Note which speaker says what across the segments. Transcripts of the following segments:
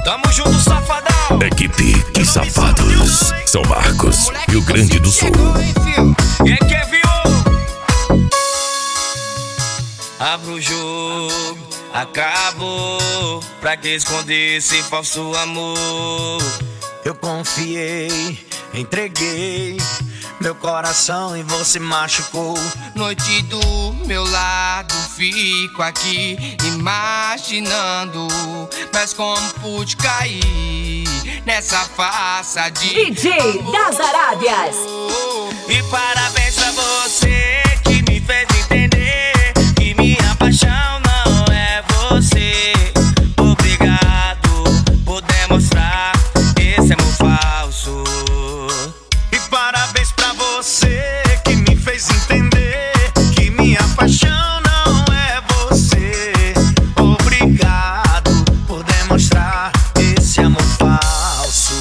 Speaker 1: Tamo junto, safadão.
Speaker 2: Equipe Que Safados, São Marcos, Rio Grande do Sul.
Speaker 1: E aí, Kevin? Abra o jogo, acabou. Pra que esconder esse falso amor?
Speaker 3: Eu confiei, entreguei meu coração e você machucou.
Speaker 4: Noite do meu lado, fico aqui imaginando, mas como pude cair nessa farsa de
Speaker 5: DJ das Arábias.
Speaker 1: E parabéns pra você que me fez entender que minha paixão não é você. Obrigado por demonstrar esse amor falso.
Speaker 3: E parabéns pra você que me fez entender que minha paixão não é você. Obrigado por demonstrar esse amor falso.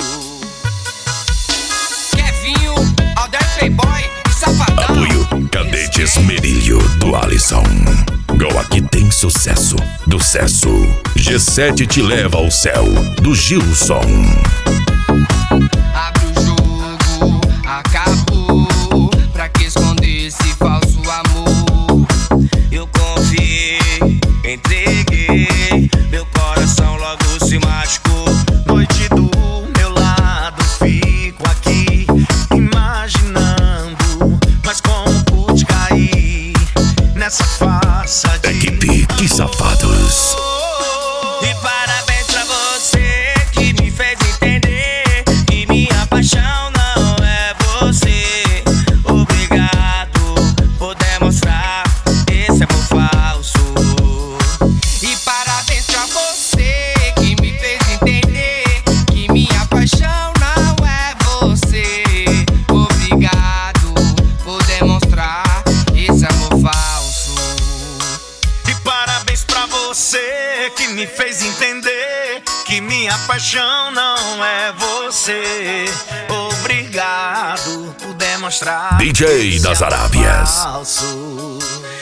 Speaker 4: Kevinho, Alder Playboy e Safadão.
Speaker 2: Apoio Cadetes Merilho do Alisson. Go Aqui Tem Sucesso do Cesso. G7 Te Leva ao Céu do Gilson.
Speaker 4: Abre o jogo, acabou. Pra que esconder esse falso amor?
Speaker 1: Eu confiei, entreguei, meu coração logo se machucou.
Speaker 3: Noite do meu lado, fico aqui imaginando, mas como pude cair nessa farsa de
Speaker 2: Equipe Que Safados.
Speaker 1: E parabéns pra você que me fez entender que minha paixão não é você. Obrigado por demonstrar esse amor falso.
Speaker 4: E parabéns pra você que me fez entender que minha paixão não é você. Obrigado por demonstrar esse amor falso.
Speaker 3: E parabéns pra você que me fez entender que minha paixão não é você. Obrigado por demonstrar
Speaker 2: DJ das
Speaker 3: esse amor
Speaker 2: Arábias.
Speaker 3: falso.